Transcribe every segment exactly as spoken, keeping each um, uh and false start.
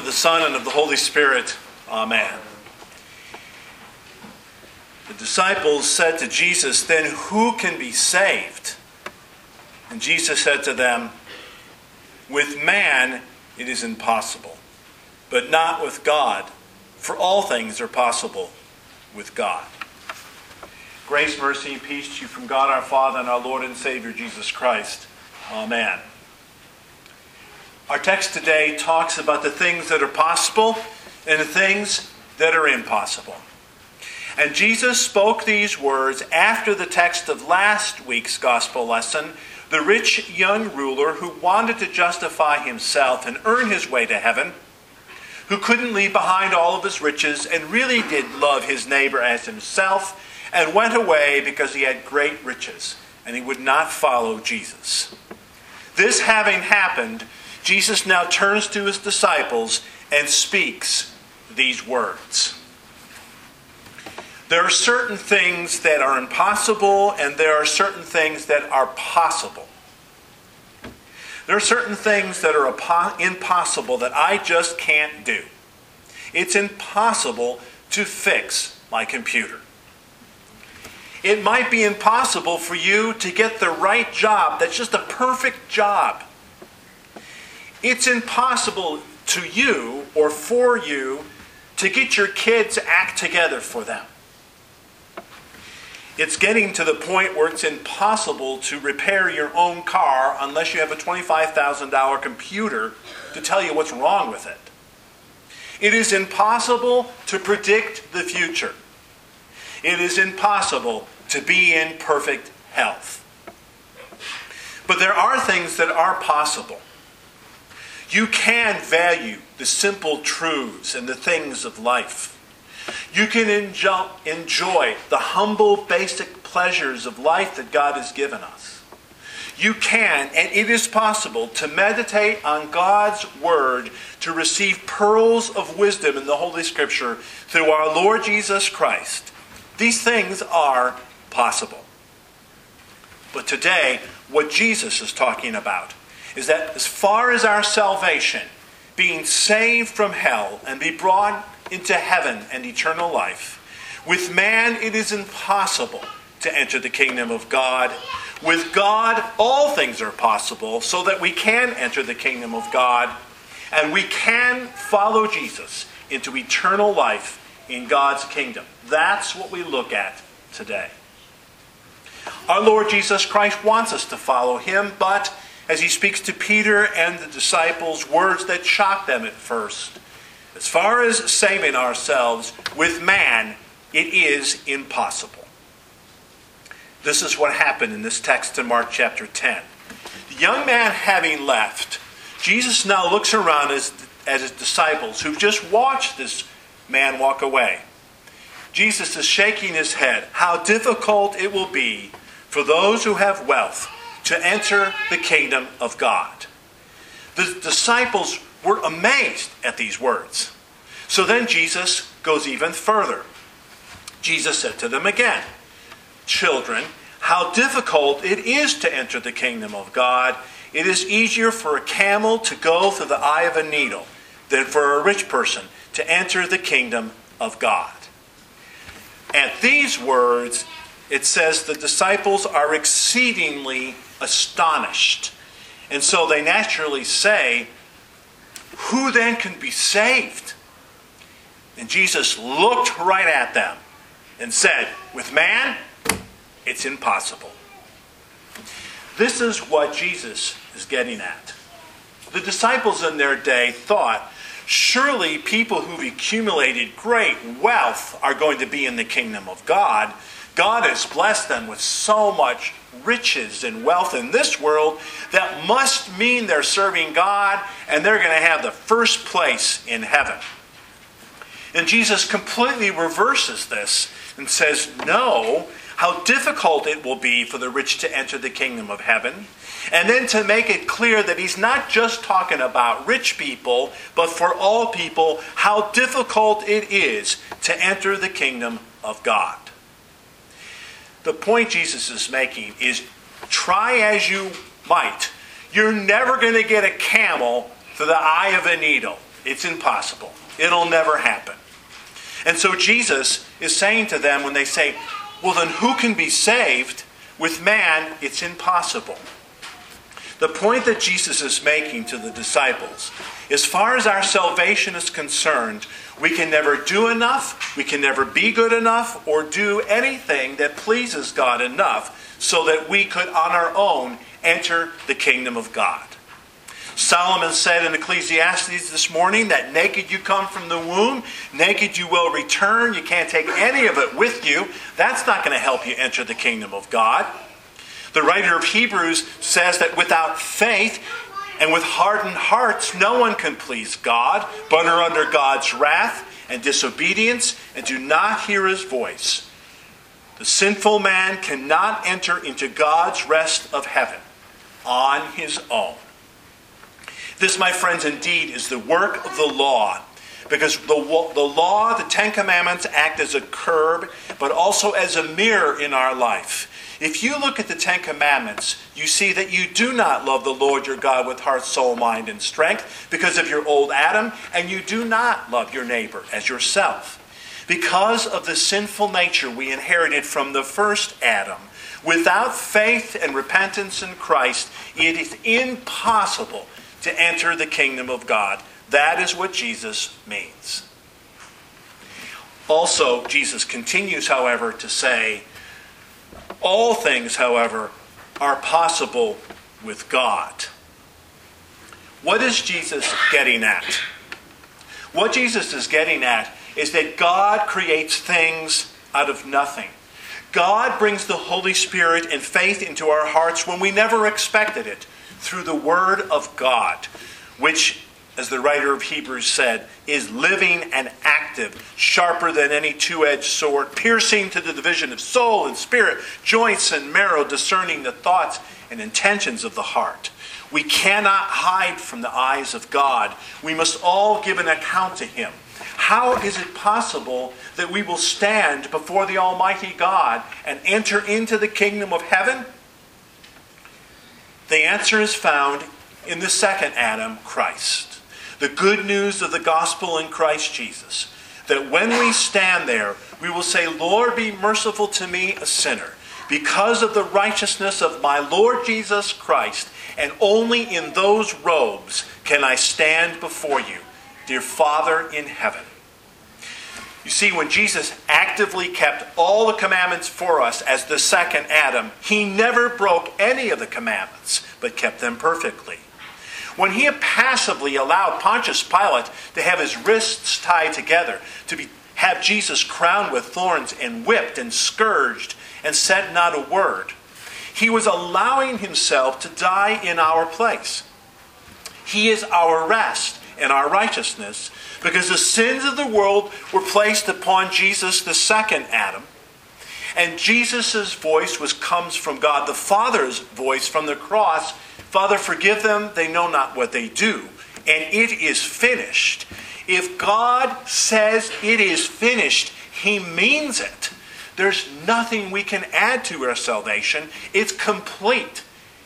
the Son, and of the Holy Spirit. Amen. The disciples said to Jesus, "Then who can be saved?" And Jesus said to them, "With man it is impossible, but not with God, for all things are possible with God." Grace, mercy, and peace to you from God our Father and our Lord and Savior Jesus Christ. Amen. Our text today talks about the things that are possible and the things that are impossible. And Jesus spoke these words after the text of last week's gospel lesson, the rich young ruler who wanted to justify himself and earn his way to heaven, who couldn't leave behind all of his riches and really did love his neighbor as himself, and went away because he had great riches and he would not follow Jesus. This having happened, Jesus now turns to his disciples and speaks these words. There are certain things that are impossible, and there are certain things that are possible. There are certain things that are impossible that I just can't do. It's impossible to fix my computer. It might be impossible for you to get the right job that's just a perfect job. It's impossible to you or for you to get your kids' act together for them. It's getting to the point where it's impossible to repair your own car unless you have a twenty-five thousand dollars computer to tell you what's wrong with it. It is impossible to predict the future. It is impossible to be in perfect health. But there are things that are possible. You can value the simple truths and the things of life. You can enjoy, enjoy the humble, basic pleasures of life that God has given us. You can, and it is possible, to meditate on God's Word, to receive pearls of wisdom in the Holy Scripture through our Lord Jesus Christ. These things are possible. But today, what Jesus is talking about is that as far as our salvation, being saved from hell and be brought into heaven and eternal life, with man it is impossible to enter the kingdom of God. With God, all things are possible, so that we can enter the kingdom of God and we can follow Jesus into eternal life in God's kingdom. That's what we look at today. Our Lord Jesus Christ wants us to follow him, but as he speaks to Peter and the disciples, words that shock them at first. As far as saving ourselves, with man, it is impossible. This is what happened in this text in Mark chapter ten. The young man having left, Jesus now looks around as, at his disciples who've just watched this man walk away. Jesus is shaking his head. How difficult it will be for those who have wealth to enter the kingdom of God. The disciples were amazed at these words. So then Jesus goes even further. Jesus said to them again, "Children, how difficult it is to enter the kingdom of God. It is easier for a camel to go through the eye of a needle than for a rich person to enter the kingdom of God." At these words, it says the disciples are exceedingly astonished. And so they naturally say, "Who then can be saved?" And Jesus looked right at them and said, "With man, it's impossible." This is what Jesus is getting at. The disciples in their day thought, surely people who've accumulated great wealth are going to be in the kingdom of God. God has blessed them with so much riches and wealth in this world that must mean they're serving God and they're going to have the first place in heaven. And Jesus completely reverses this and says, no, how difficult it will be for the rich to enter the kingdom of heaven. And then to make it clear that he's not just talking about rich people, but for all people, how difficult it is to enter the kingdom of God. The point Jesus is making is, try as you might, you're never going to get a camel through the eye of a needle. It's impossible. It'll never happen. And so Jesus is saying to them when they say, well, then who can be saved? With man, it's impossible. The point that Jesus is making to the disciples, as far as our salvation is concerned, we can never do enough, we can never be good enough, or do anything that pleases God enough so that we could on our own enter the kingdom of God. Solomon said in Ecclesiastes this morning that naked you come from the womb, naked you will return. You can't take any of it with you. That's not going to help you enter the kingdom of God. The writer of Hebrews says that without faith and with hardened hearts, no one can please God, but are under God's wrath and disobedience and do not hear his voice. The sinful man cannot enter into God's rest of heaven on his own. This, my friends, indeed is the work of the law, because the, the law, the Ten Commandments, act as a curb, but also as a mirror in our life. If you look at the Ten Commandments, you see that you do not love the Lord your God with heart, soul, mind, and strength because of your old Adam, and you do not love your neighbor as yourself. Because of the sinful nature we inherited from the first Adam, without faith and repentance in Christ, it is impossible to enter the kingdom of God. That is what Jesus means. Also, Jesus continues, however, to say, all things, however, are possible with God. What is Jesus getting at? What Jesus is getting at is that God creates things out of nothing. God brings the Holy Spirit and faith into our hearts when we never expected it, through the Word of God, which, as the writer of Hebrews said, is living and active, sharper than any two-edged sword, piercing to the division of soul and spirit, joints and marrow, discerning the thoughts and intentions of the heart. We cannot hide from the eyes of God. We must all give an account to Him. How is it possible that we will stand before the Almighty God and enter into the kingdom of heaven? The answer is found in the second Adam, Christ. The good news of the gospel in Christ Jesus. That when we stand there, we will say, Lord, be merciful to me, a sinner. Because of the righteousness of my Lord Jesus Christ, and only in those robes can I stand before you, dear Father in heaven. You see, when Jesus actively kept all the commandments for us as the second Adam, he never broke any of the commandments, but kept them perfectly. When he passively allowed Pontius Pilate to have his wrists tied together, to be, have Jesus crowned with thorns and whipped and scourged and said not a word, he was allowing himself to die in our place. He is our rest and our righteousness, because the sins of the world were placed upon Jesus, the second Adam. And Jesus' voice was comes from God the Father's voice from the cross. Father, forgive them, they know not what they do. And it is finished. If God says it is finished, He means it. There's nothing we can add to our salvation. It's complete.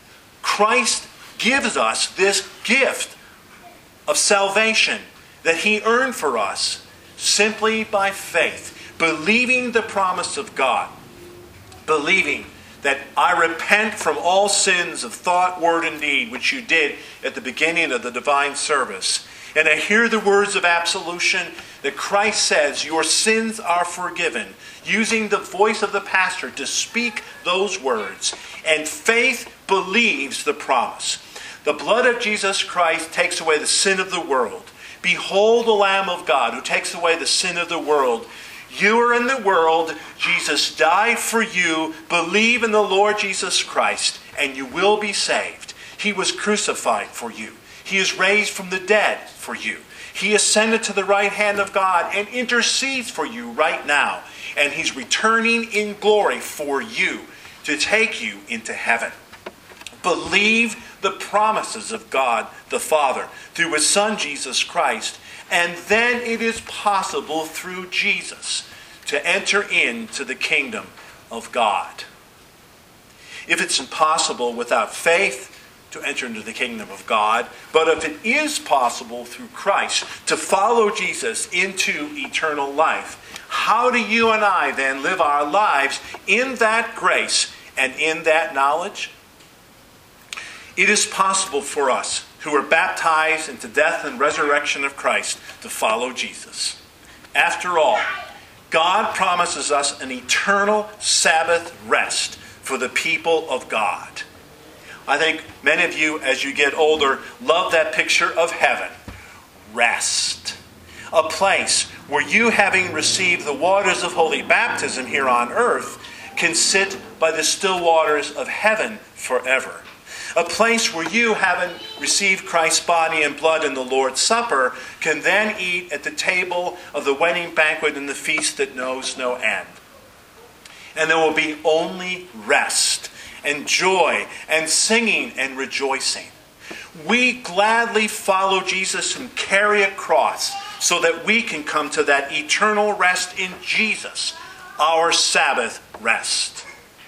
Christ gives us this gift of salvation that He earned for us simply by faith, believing the promise of God, believing that I repent from all sins of thought, word, and deed, which you did at the beginning of the divine service. And I hear the words of absolution that Christ says, your sins are forgiven, using the voice of the pastor to speak those words. And faith believes the promise. The blood of Jesus Christ takes away the sin of the world. Behold the Lamb of God who takes away the sin of the world. You are in the world. Jesus died for you. Believe in the Lord Jesus Christ, and you will be saved. He was crucified for you. He is raised from the dead for you. He ascended to the right hand of God and intercedes for you right now. And He's returning in glory for you to take you into heaven. Believe the promises of God the Father through His Son Jesus Christ, and then it is possible through Jesus to enter into the kingdom of God. If it's impossible without faith, to enter into the kingdom of God, but if it is possible through Christ to follow Jesus into eternal life, how do you and I then live our lives in that grace and in that knowledge? It is possible for us who are baptized into death and resurrection of Christ to follow Jesus. After all, God promises us an eternal Sabbath rest for the people of God. I think many of you, as you get older, love that picture of heaven. Rest. A place where you, having received the waters of holy baptism here on earth, can sit by the still waters of heaven forever. A place where you, having received Christ's body and blood in the Lord's Supper, can then eat at the table of the wedding banquet and the feast that knows no end. And there will be only rest and joy and singing and rejoicing. We gladly follow Jesus and carry a cross so that we can come to that eternal rest in Jesus, our Sabbath rest.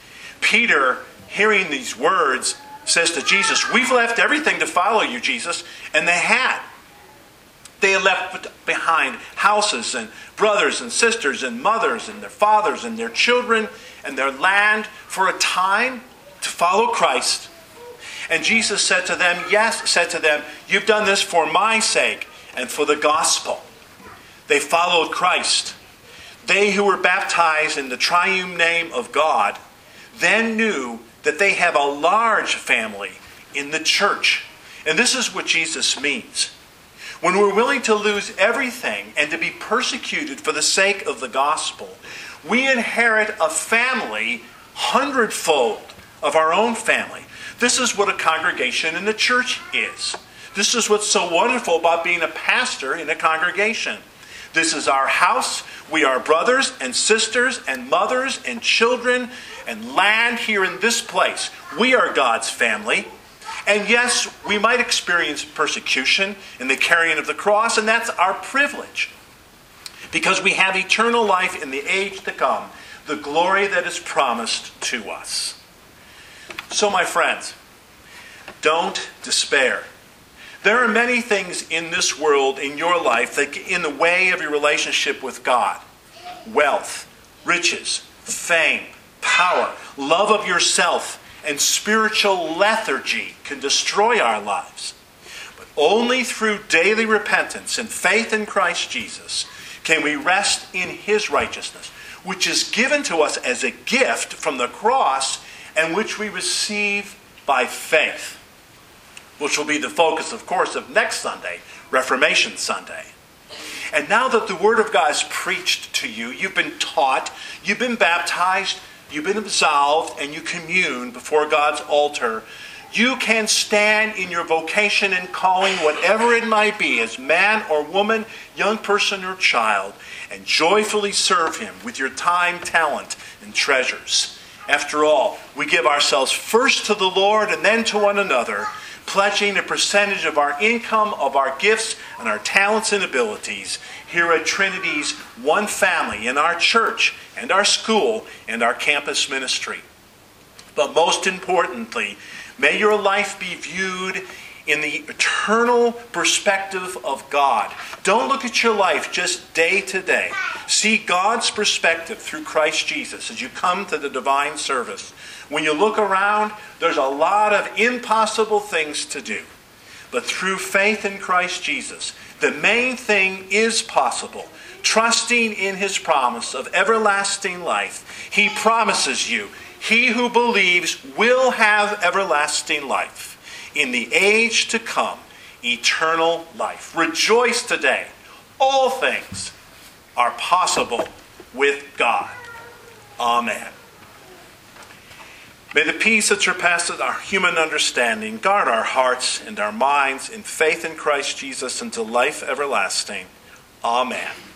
Peter, hearing these words, says to Jesus, "We've left everything to follow you, Jesus." And they had. They had left behind houses and brothers and sisters and mothers and their fathers and their children and their land for a time to follow Christ. And Jesus said to them, yes, said to them, "You've done this for my sake and for the gospel." They followed Christ. They who were baptized in the triune name of God then knew that they have a large family in the church. And this is what Jesus means. When we're willing to lose everything and to be persecuted for the sake of the gospel, we inherit a family hundredfold of our own family. This is what a congregation in the church is. This is what's so wonderful about being a pastor in a congregation. This is our house. We are brothers and sisters and mothers and children and land here in this place. We are God's family. And yes, we might experience persecution in the carrying of the cross, and that's our privilege. Because we have eternal life in the age to come, the glory that is promised to us. So, my friends, don't despair. There are many things in this world, in your life, that get in the way of your relationship with God. Wealth, riches, fame, power, love of yourself, and spiritual lethargy can destroy our lives. But only through daily repentance and faith in Christ Jesus can we rest in His righteousness, which is given to us as a gift from the cross and which we receive by faith, which will be the focus, of course, of next Sunday, Reformation Sunday. And now that the Word of God is preached to you, you've been taught, you've been baptized, you've been absolved, and you commune before God's altar, you can stand in your vocation and calling, whatever it might be, as man or woman, young person or child, and joyfully serve Him with your time, talent, and treasures. After all, we give ourselves first to the Lord and then to one another, pledging a percentage of our income, of our gifts, and our talents and abilities here at Trinity's one family, in our church, and our school, and our campus ministry. But most importantly, may your life be viewed in the eternal perspective of God. Don't look at your life just day to day. See God's perspective through Christ Jesus as you come to the divine service. When you look around, there's a lot of impossible things to do. But through faith in Christ Jesus, the main thing is possible. Trusting in His promise of everlasting life, He promises you, he who believes will have everlasting life. In the age to come, eternal life. Rejoice today. All things are possible with God. Amen. May the peace that surpasses our human understanding guard our hearts and our minds in faith in Christ Jesus unto life everlasting. Amen.